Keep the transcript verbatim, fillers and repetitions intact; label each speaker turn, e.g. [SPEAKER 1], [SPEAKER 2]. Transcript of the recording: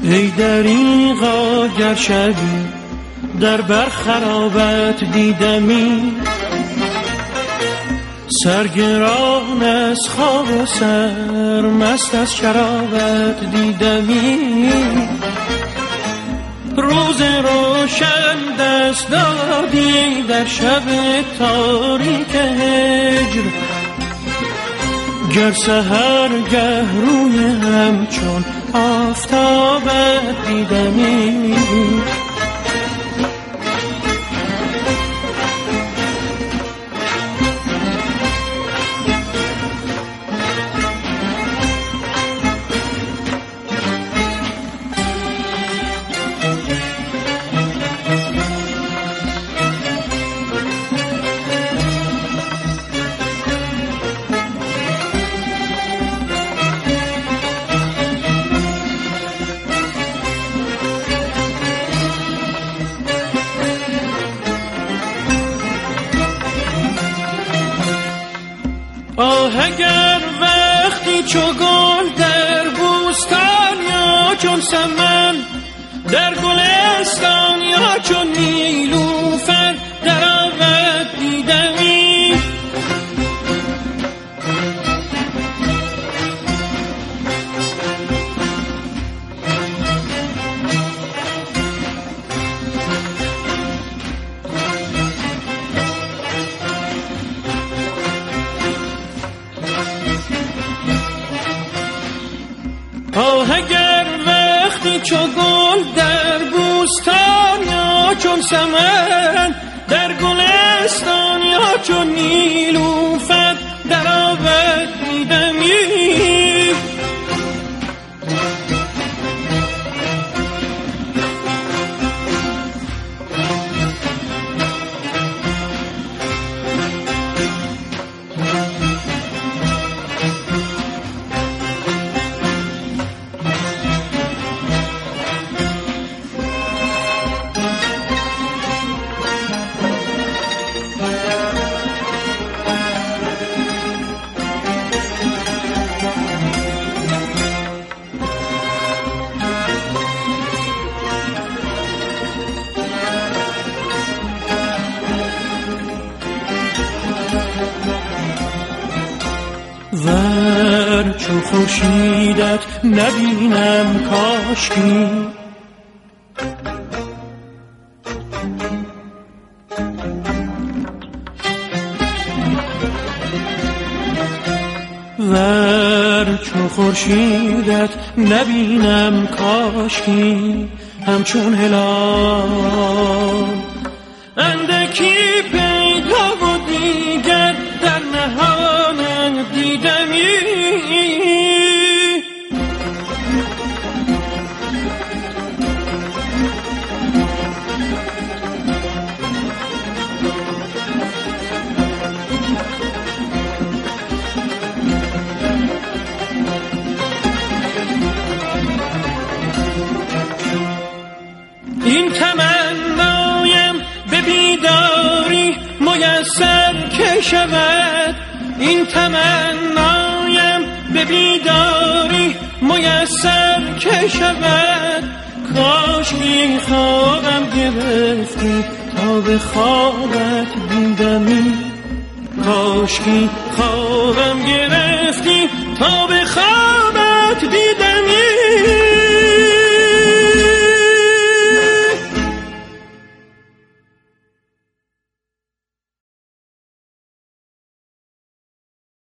[SPEAKER 1] ای دریغا گر شبی در بر خرابت دیدمی، سرگران از خواب و سر مست از شرابت دیدمی. روز روشن دست دادی در شب تاریک هجر، گر سحرگه روی همچون آفتابت دیدمی. آه اگر وقتی چو گل در بوستان یا چون سمن در گلستان یا چون نیلوفر در آبت دیدمی. آه اگر وقتی چو گل در بوستان یا چون سمن در گلستان یا چون نیلوفر در آبت دیدمی. ور چو خورشیدت نبینم کاشکی، ور چو خورشیدت نبینم کاشکی، همچون هلال اندکی پیدا و دیگر در نهان دیدمی. این تمنایم به بیداری میسر که شود، این تمنایم به بیداری میسر که شود. کاش بی خوابم گرفتی تا به خوابت دیدمی، کاش بی خوابم گرفتی تا به خوابت دیدمی.